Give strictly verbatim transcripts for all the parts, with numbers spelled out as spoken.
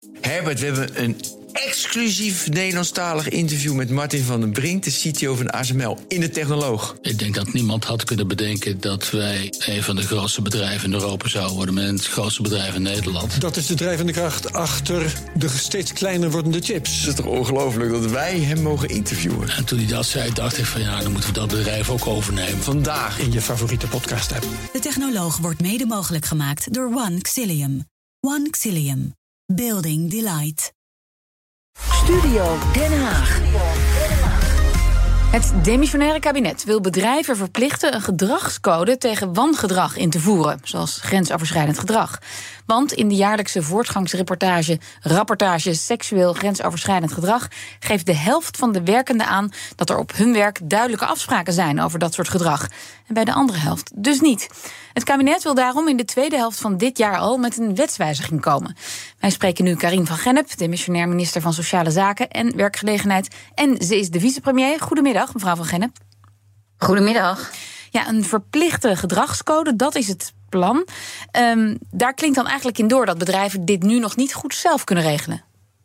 Herbert, we hebben een exclusief Nederlandstalig interview met Martin van den Brink, de C T O van A S M L, in de Technoloog. Ik denk dat niemand had kunnen bedenken dat wij een van de grootste bedrijven in Europa zouden worden, met het grootste bedrijf in Nederland. Dat is de drijvende kracht achter de steeds kleiner wordende chips. Het is toch ongelooflijk dat wij hem mogen interviewen. En toen hij dat zei, dacht ik van ja, dan moeten we dat bedrijf ook overnemen. Vandaag in je favoriete podcast-app. De Technoloog wordt mede mogelijk gemaakt door One Xilium. One Xilium. Building Delight. Studio Den Haag. Het demissionaire kabinet wil bedrijven verplichten een gedragscode tegen wangedrag in te voeren, zoals grensoverschrijdend gedrag. Want in de jaarlijkse voortgangsreportage Rapportage Seksueel Grensoverschrijdend Gedrag geeft de helft van de werkenden aan dat er op hun werk duidelijke afspraken zijn over dat soort gedrag. En bij de andere helft dus niet. Het kabinet wil daarom in de tweede helft van dit jaar al met een wetswijziging komen. Wij spreken nu Karine van Gennep, demissionair minister van Sociale Zaken en Werkgelegenheid. En ze is de vicepremier. Goedemiddag, mevrouw van Gennep. Goedemiddag. Ja, een verplichte gedragscode, dat is het plan. Um, daar klinkt dan eigenlijk in door dat bedrijven dit nu nog niet goed zelf kunnen regelen.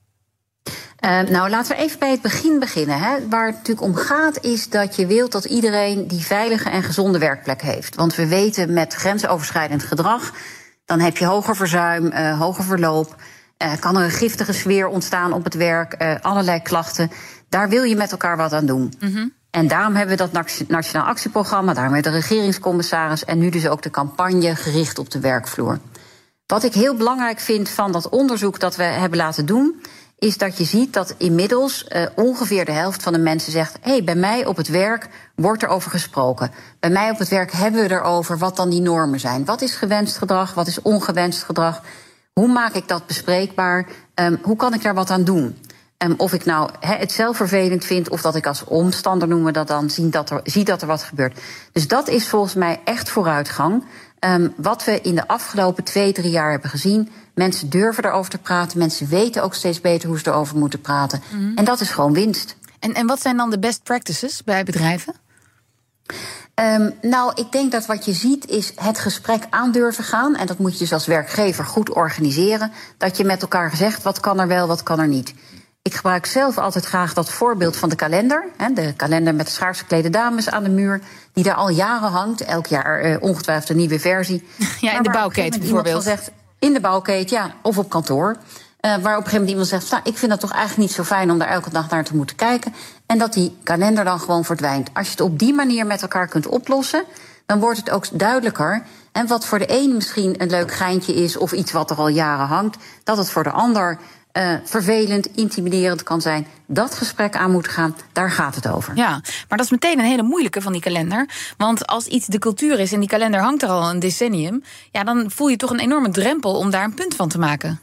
Uh, nou, laten we even bij het begin beginnen. Hè. Waar het natuurlijk om gaat is dat je wilt dat iedereen die veilige en gezonde werkplek heeft. Want we weten met grensoverschrijdend gedrag, dan heb je hoger verzuim, uh, hoger verloop. Uh, kan er een giftige sfeer ontstaan op het werk, uh, allerlei klachten. Daar wil je met elkaar wat aan doen. Mm-hmm. En daarom hebben we dat Nationaal Actieprogramma, daarom hebben we de regeringscommissaris en nu dus ook de campagne gericht op de werkvloer. Wat ik heel belangrijk vind van dat onderzoek dat we hebben laten doen, is dat je ziet dat inmiddels uh, ongeveer de helft van de mensen zegt, hé, hey, bij mij op het werk wordt er over gesproken. Bij mij op het werk hebben we erover wat dan die normen zijn. Wat is gewenst gedrag, wat is ongewenst gedrag? Hoe maak ik dat bespreekbaar? Um, hoe kan ik daar wat aan doen? Um, of ik nou he, het zelf vervelend vind, of dat ik als omstander noemen we dat dan, zie dat er, zie dat er wat gebeurt. Dus dat is volgens mij echt vooruitgang. Um, wat we in de afgelopen twee, drie jaar hebben gezien. Mensen durven erover te praten. Mensen weten ook steeds beter hoe ze erover moeten praten. Mm-hmm. En dat is gewoon winst. En, en wat zijn dan de best practices bij bedrijven? Um, nou, ik denk dat wat je ziet is het gesprek aandurven gaan. En dat moet je dus als werkgever goed organiseren. Dat je met elkaar zegt, wat kan er wel, wat kan er niet. Ik gebruik zelf altijd graag dat voorbeeld van de kalender. Hè, de kalender met de schaars geklede dames aan de muur, die daar al jaren hangt. Elk jaar uh, ongetwijfeld een nieuwe versie. Ja, in de bouwketen bijvoorbeeld. Zegt, in de bouwketen, ja, of op kantoor. Uh, waar op een gegeven moment iemand zegt, nou, ik vind dat toch eigenlijk niet zo fijn om daar elke dag naar te moeten kijken. En dat die kalender dan gewoon verdwijnt. Als je het op die manier met elkaar kunt oplossen, dan wordt het ook duidelijker. En wat voor de een misschien een leuk geintje is, of iets wat er al jaren hangt, dat het voor de ander Uh, vervelend, intimiderend kan zijn, dat gesprek aan moet gaan, daar gaat het over. Ja, maar dat is meteen een hele moeilijke van die kalender. Want als iets de cultuur is en die kalender hangt er al een decennium, ja, dan voel je toch een enorme drempel om daar een punt van te maken.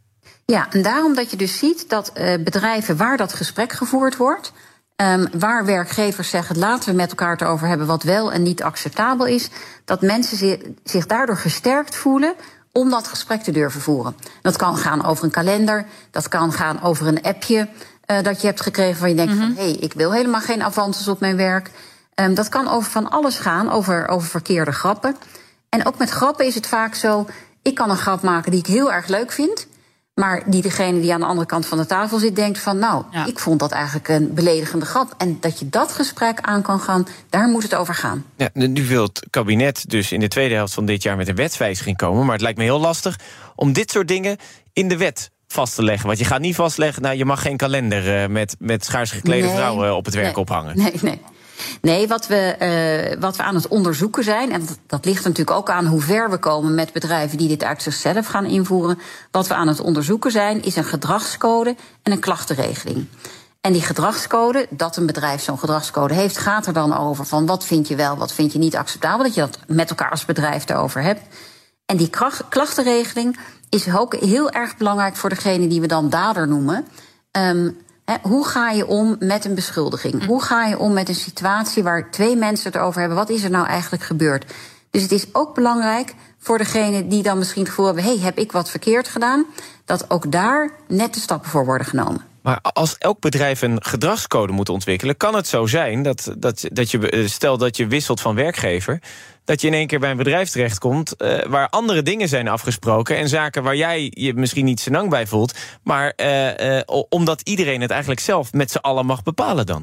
Ja, en daarom dat je dus ziet dat uh, bedrijven waar dat gesprek gevoerd wordt, Um, waar werkgevers zeggen, laten we met elkaar het over hebben wat wel en niet acceptabel is, dat mensen zich, zich daardoor gesterkt voelen om dat gesprek te durven voeren. Dat kan gaan over een kalender, dat kan gaan over een appje uh, dat je hebt gekregen waar je denkt, mm-hmm. van hé, hey, ik wil helemaal geen avances op mijn werk. Um, dat kan over van alles gaan, over, over verkeerde grappen. En ook met grappen is het vaak zo, ik kan een grap maken die ik heel erg leuk vind, maar die degene die aan de andere kant van de tafel zit denkt van, nou, ja. ik vond dat eigenlijk een beledigende grap. En dat je dat gesprek aan kan gaan, daar moet het over gaan. Ja, nu wil het kabinet dus in de tweede helft van dit jaar met een wetswijziging komen, maar het lijkt me heel lastig om dit soort dingen in de wet vast te leggen. Want je gaat niet vastleggen, nou, je mag geen kalender uh, met, met schaars geklede nee, vrouwen op het werk nee, ophangen. Nee, nee. Nee, wat we, uh, wat we aan het onderzoeken zijn, en dat, dat ligt natuurlijk ook aan hoe ver we komen met bedrijven die dit uit zichzelf gaan invoeren. Wat we aan het onderzoeken zijn, is een gedragscode en een klachtenregeling. En die gedragscode, dat een bedrijf zo'n gedragscode heeft, gaat er dan over van wat vind je wel, wat vind je niet acceptabel, dat je dat met elkaar als bedrijf erover hebt. En die klachtenregeling is ook heel erg belangrijk voor degene die we dan dader noemen. Um, He, hoe ga je om met een beschuldiging? Hoe ga je om met een situatie waar twee mensen het over hebben? Wat is er nou eigenlijk gebeurd? Dus het is ook belangrijk voor degene die dan misschien het gevoel hebben, hé, hey, heb ik wat verkeerd gedaan? Dat ook daar nette stappen voor worden genomen. Maar als elk bedrijf een gedragscode moet ontwikkelen, kan het zo zijn dat, dat, dat je, stel dat je wisselt van werkgever, dat je in één keer bij een bedrijf terechtkomt uh, waar andere dingen zijn afgesproken en zaken waar jij je misschien niet senang bij voelt, maar uh, uh, omdat iedereen het eigenlijk zelf met z'n allen mag bepalen dan.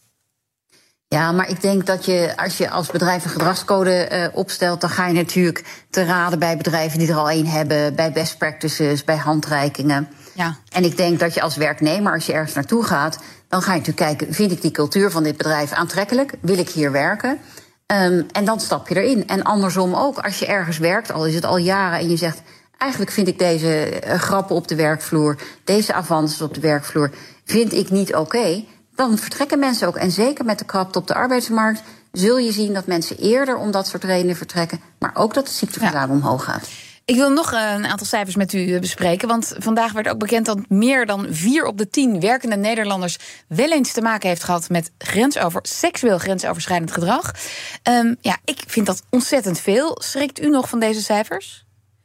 Ja, maar ik denk dat je, als je als bedrijf een gedragscode uh, opstelt, dan ga je natuurlijk te raden bij bedrijven die er al één hebben, bij best practices, bij handreikingen. Ja. En ik denk dat je als werknemer, als je ergens naartoe gaat, dan ga je natuurlijk kijken, vind ik die cultuur van dit bedrijf aantrekkelijk? Wil ik hier werken? Um, en dan stap je erin. En andersom ook, als je ergens werkt, al is het al jaren, en je zegt, eigenlijk vind ik deze uh, grappen op de werkvloer, deze avances op de werkvloer, vind ik niet oké. Okay, dan vertrekken mensen ook. En zeker met de krapte op de arbeidsmarkt zul je zien dat mensen eerder om dat soort redenen vertrekken, maar ook dat het ziekteverzuim ja. omhoog gaat. Ik wil nog een aantal cijfers met u bespreken. Want vandaag werd ook bekend dat meer dan vier op de tien werkende Nederlanders wel eens te maken heeft gehad met grensover, seksueel grensoverschrijdend gedrag. Um, ja, ik vind dat ontzettend veel. Schrikt u nog van deze cijfers?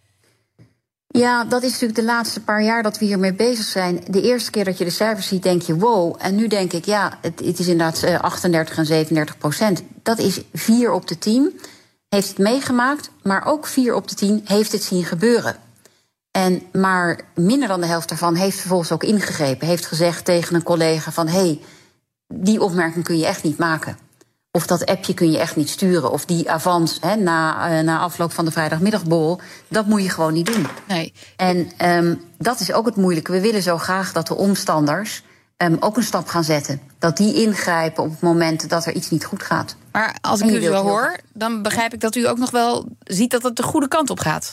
Ja, dat is natuurlijk de laatste paar jaar dat we hiermee bezig zijn. De eerste keer dat je de cijfers ziet, denk je wow. En nu denk ik, ja, het, het is inderdaad achtendertig en zevenendertig procent. Dat is vier op de tien. Heeft het meegemaakt, maar ook vier op de tien heeft het zien gebeuren. En maar minder dan de helft daarvan heeft vervolgens ook ingegrepen. Heeft gezegd tegen een collega van, hé, hey, die opmerking kun je echt niet maken. Of dat appje kun je echt niet sturen. Of die avans hè, na, uh, na afloop van de vrijdagmiddagborrel, dat moet je gewoon niet doen. Nee. En um, dat is ook het moeilijke. We willen zo graag dat de omstanders um, ook een stap gaan zetten. Dat die ingrijpen op het moment dat er iets niet goed gaat. Maar als ik u zo hoor, dan begrijp ik dat u ook nog wel ziet dat het de goede kant op gaat.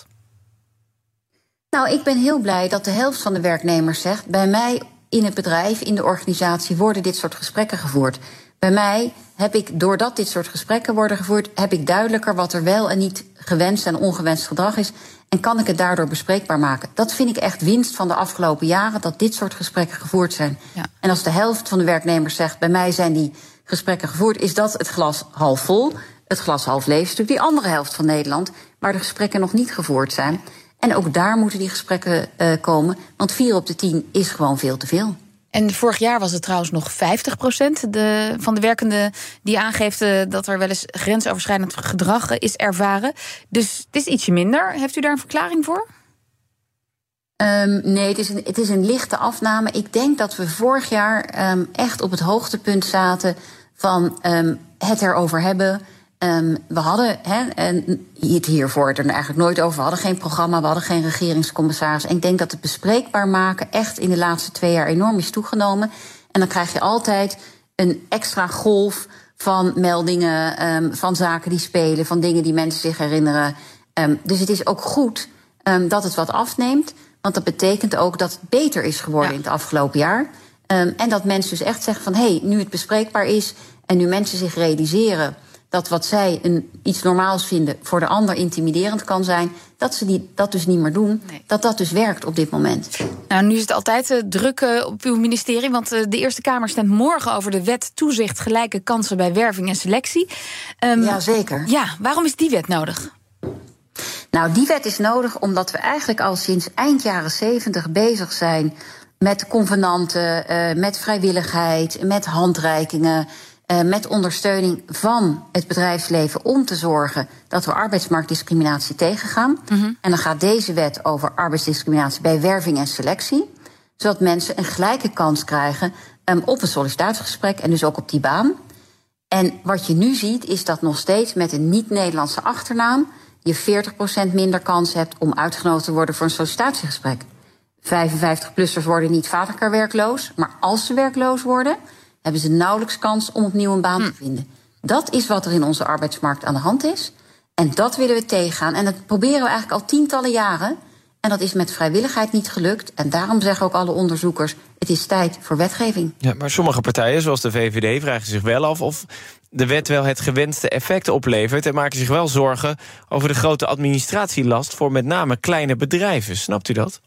Nou, ik ben heel blij dat de helft van de werknemers zegt, bij mij in het bedrijf, in de organisatie, worden dit soort gesprekken gevoerd. Bij mij heb ik, doordat dit soort gesprekken worden gevoerd, heb ik duidelijker wat er wel en niet gewenst en ongewenst gedrag is. En kan ik het daardoor bespreekbaar maken. Dat vind ik echt winst van de afgelopen jaren, dat dit soort gesprekken gevoerd zijn. Ja. En als de helft van de werknemers zegt, bij mij zijn die gesprekken gevoerd, is dat het glas half vol. Het glas half leeg is natuurlijk die andere helft van Nederland, waar de gesprekken nog niet gevoerd zijn. En ook daar moeten die gesprekken uh, komen, want vier op de tien is gewoon veel te veel. En vorig jaar was het trouwens nog vijftig procent de, van de werkenden die aangeeft uh, dat er wel eens grensoverschrijdend gedrag uh, is ervaren. Dus het is ietsje minder. Heeft u daar een verklaring voor? Um, nee, het is, een, het is een lichte afname. Ik denk dat we vorig jaar um, echt op het hoogtepunt zaten van um, het erover hebben. Um, we hadden hè, en het hiervoor er eigenlijk nooit over. We hadden geen programma, we hadden geen regeringscommissaris. En ik denk dat het bespreekbaar maken echt in de laatste twee jaar enorm is toegenomen. En dan krijg je altijd een extra golf van meldingen, um, van zaken die spelen, van dingen die mensen zich herinneren. Um, dus het is ook goed um, dat het wat afneemt. Want dat betekent ook dat het beter is geworden ja. in het afgelopen jaar. Um, en dat mensen dus echt zeggen van, hé, hey, nu het bespreekbaar is en nu mensen zich realiseren dat wat zij een, iets normaals vinden voor de ander intimiderend kan zijn, dat ze die, dat dus niet meer doen, nee. dat dat dus werkt op dit moment. Nou, nu is het altijd uh, druk uh, op uw ministerie, want uh, de Eerste Kamer stemt morgen over de wet toezicht gelijke kansen bij werving en selectie. Um, ja, zeker. Ja, waarom is die wet nodig? Nou, die wet is nodig omdat we eigenlijk al sinds eind jaren zeventig bezig zijn met convenanten, uh, met vrijwilligheid, met handreikingen, Uh, met ondersteuning van het bedrijfsleven om te zorgen dat we arbeidsmarktdiscriminatie tegengaan. Mm-hmm. En dan gaat deze wet over arbeidsdiscriminatie bij werving en selectie, zodat mensen een gelijke kans krijgen um, op een sollicitatiegesprek en dus ook op die baan. En wat je nu ziet is dat nog steeds met een niet-Nederlandse achternaam je veertig procent minder kans hebt om uitgenodigd te worden voor een sollicitatiegesprek. vijfenvijftig-plussers worden niet vaker werkloos, maar als ze werkloos worden, hebben ze nauwelijks kans om opnieuw een baan hm. te vinden. Dat is wat er in onze arbeidsmarkt aan de hand is. En dat willen we tegengaan. En dat proberen we eigenlijk al tientallen jaren. En dat is met vrijwilligheid niet gelukt. En daarom zeggen ook alle onderzoekers, het is tijd voor wetgeving. Ja, maar sommige partijen, zoals de V V D, vragen zich wel af of de wet wel het gewenste effect oplevert en maken zich wel zorgen over de grote administratielast voor met name kleine bedrijven. Snapt u dat?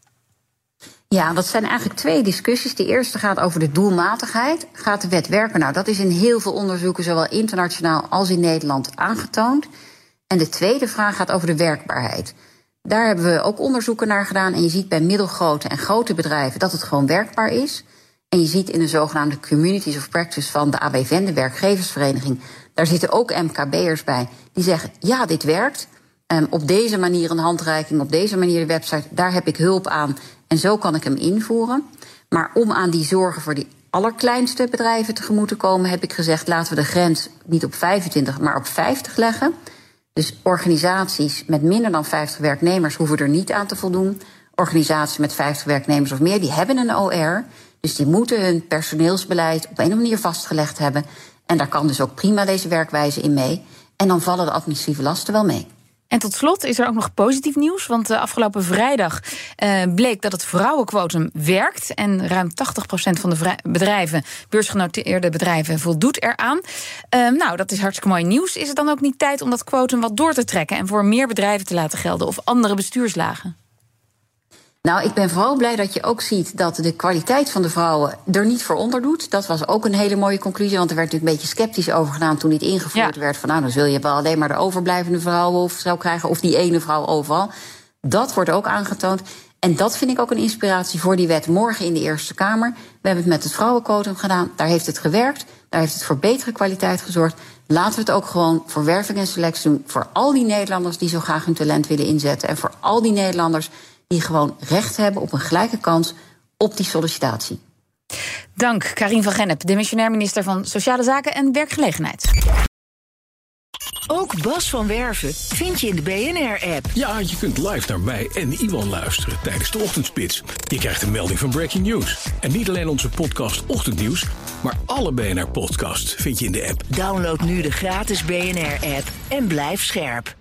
Ja, dat zijn eigenlijk twee discussies. De eerste gaat over de doelmatigheid. Gaat de wet werken? Nou, dat is in heel veel onderzoeken, zowel internationaal als in Nederland, aangetoond. En de tweede vraag gaat over de werkbaarheid. Daar hebben we ook onderzoeken naar gedaan. En je ziet bij middelgrote en grote bedrijven dat het gewoon werkbaar is. En je ziet in de zogenaamde Communities of Practice van de A B V N, de werkgeversvereniging, daar zitten ook M K B'ers bij die zeggen, ja, dit werkt. Um, op deze manier een handreiking, op deze manier de website, daar heb ik hulp aan. En zo kan ik hem invoeren. Maar om aan die zorgen voor die allerkleinste bedrijven tegemoet te komen, heb ik gezegd, laten we de grens niet op vijfentwintig, maar op vijftig leggen. Dus organisaties met minder dan vijftig werknemers hoeven er niet aan te voldoen. Organisaties met vijftig werknemers of meer, die hebben een O R. Dus die moeten hun personeelsbeleid op een of andere manier vastgelegd hebben. En daar kan dus ook prima deze werkwijze in mee. En dan vallen de administratieve lasten wel mee. En tot slot is er ook nog positief nieuws. Want uh, afgelopen vrijdag uh, bleek dat het vrouwenquotum werkt. En ruim tachtig procent van de vrij- bedrijven, beursgenoteerde bedrijven, voldoet eraan. Uh, nou, dat is hartstikke mooi nieuws. Is het dan ook niet tijd om dat quotum wat door te trekken en voor meer bedrijven te laten gelden of andere bestuurslagen? Nou, ik ben vooral blij dat je ook ziet dat de kwaliteit van de vrouwen er niet voor onderdoet. Dat was ook een hele mooie conclusie, want er werd natuurlijk een beetje sceptisch over gedaan toen dit ingevoerd ja. werd. Van nou, dan zul je wel alleen maar de overblijvende vrouwen of zo krijgen, of die ene vrouw overal. Dat wordt ook aangetoond. En dat vind ik ook een inspiratie voor die wet morgen in de Eerste Kamer. We hebben het met het vrouwenquotum gedaan. Daar heeft het gewerkt. Daar heeft het voor betere kwaliteit gezorgd. Laten we het ook gewoon voor werving en selectie doen. Voor al die Nederlanders die zo graag hun talent willen inzetten. En voor al die Nederlanders die gewoon recht hebben op een gelijke kans op die sollicitatie. Dank, Karien van Gennep, demissionair minister van Sociale Zaken en Werkgelegenheid. Ook Bas van Werven vind je in de B N R-app. Ja, je kunt live naar mij en Iwan luisteren tijdens de ochtendspits. Je krijgt een melding van Breaking News. En niet alleen onze podcast Ochtendnieuws, maar alle B N R-podcasts vind je in de app. Download nu de gratis B N R-app en blijf scherp.